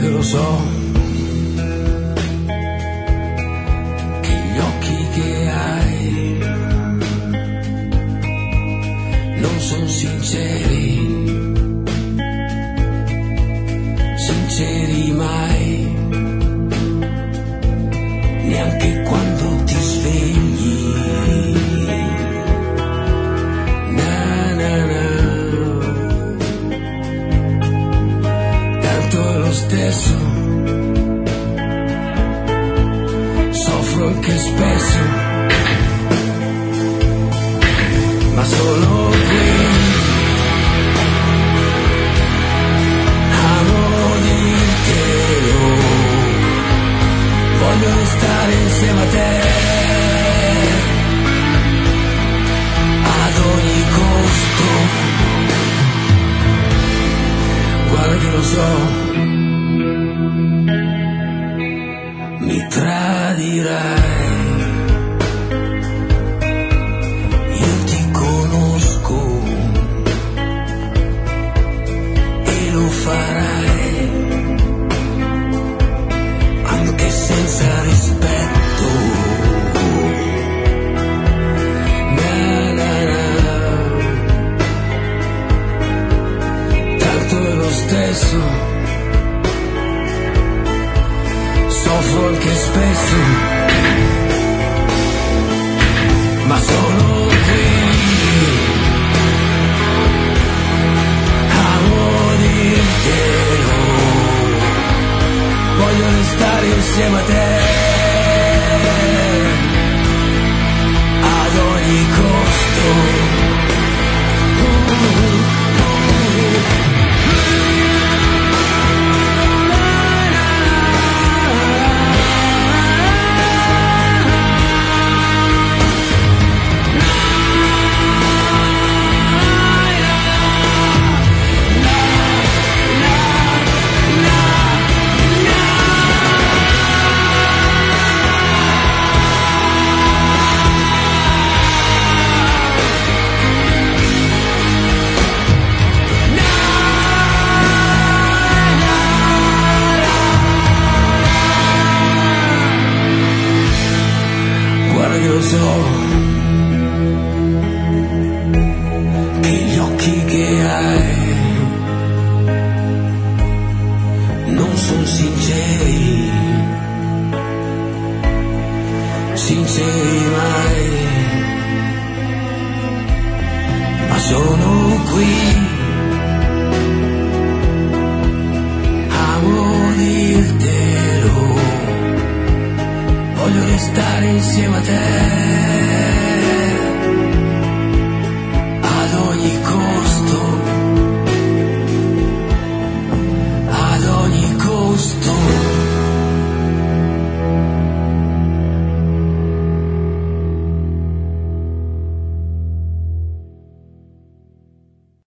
che lo so, che gli occhi che hai non sono sinceri, sinceri mai, neanche quando ti svegli. Na na na, tanto è lo stesso, soffro anche spesso, ma sono qui. Voglio restare insieme a te ad ogni costo. Guarda che lo so, mi tradirai. Io ti conosco e lo farai anche senza rispetto. Na na na, tanto è lo stesso, soffro anche spesso, ma sono qui. Amo dirtelo, voglio restare insieme a te ad ogni costo. Lo so che gli occhi che hai non sono sinceri, sinceri mai, ma sono qui. Amo dirtelo, voglio restare insieme a te